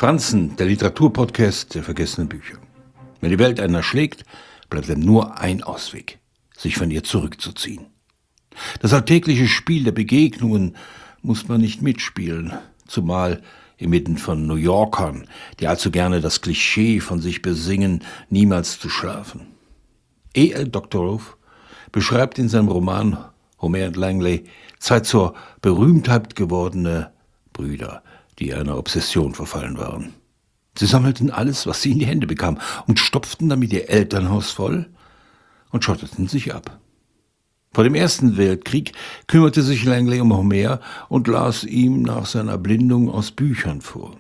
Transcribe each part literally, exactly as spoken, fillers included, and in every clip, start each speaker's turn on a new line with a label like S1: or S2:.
S1: Franzen, der Literaturpodcast der vergessenen Bücher. Wenn die Welt einen erschlägt, bleibt einem nur ein Ausweg: sich von ihr zurückzuziehen. Das alltägliche Spiel der Begegnungen muss man nicht mitspielen, zumal inmitten von New Yorkern, die allzu gerne das Klischee von sich besingen, niemals zu schlafen. E L Doctorow beschreibt in seinem Roman Homer und Langley zwei zur Berühmtheit gewordene Brüder, die einer Obsession verfallen waren. Sie sammelten alles, was sie in die Hände bekamen, und stopften damit ihr Elternhaus voll und schotteten sich ab. Vor dem Ersten Weltkrieg kümmerte sich Langley um Homer und las ihm nach seiner Erblindung aus Büchern vor.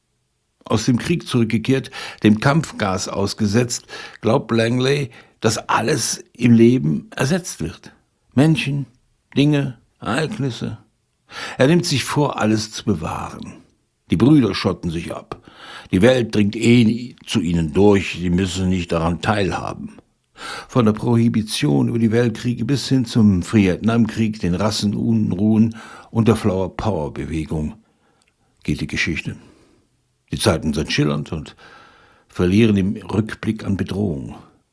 S1: Aus dem Krieg zurückgekehrt, dem Kampfgas ausgesetzt, glaubt Langley, dass alles im Leben ersetzt wird. Menschen, Dinge, Ereignisse. Er nimmt sich vor, alles zu bewahren. Die Brüder schotten sich ab. Die Welt dringt eh zu ihnen durch, sie müssen nicht daran teilhaben. Von der Prohibition über die Weltkriege bis hin zum Vietnamkrieg, den Rassenunruhen und der Flower-Power-Bewegung geht die Geschichte. Die Zeiten sind schillernd und verlieren im Rückblick an Bedrohung.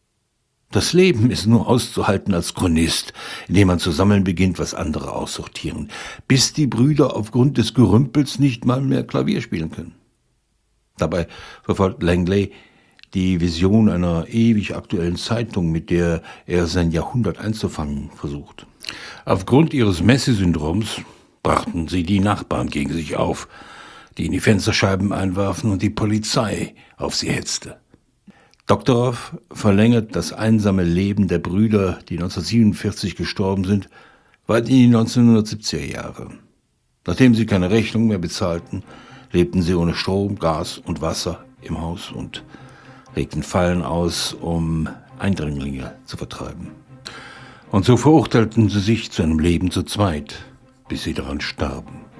S1: Das Leben ist nur auszuhalten als Chronist, indem man zu sammeln beginnt, was andere aussortieren, bis die Brüder aufgrund des Gerümpels nicht mal mehr Klavier spielen können. Dabei verfolgt Langley die Vision einer ewig aktuellen Zeitung, mit der er sein Jahrhundert einzufangen versucht. Aufgrund ihres Messi-Syndroms brachten sie die Nachbarn gegen sich auf, die in die Fensterscheiben einwarfen und die Polizei auf sie hetzte. Doctorow verlängert das einsame Leben der Brüder, die neunzehnhundertsiebenundvierzig gestorben sind, weit in die neunzehnhundertsiebziger Jahre. Nachdem sie keine Rechnung mehr bezahlten, lebten sie ohne Strom, Gas und Wasser im Haus und legten Fallen aus, um Eindringlinge zu vertreiben. Und so verurteilten sie sich zu einem Leben zu zweit, bis sie daran starben.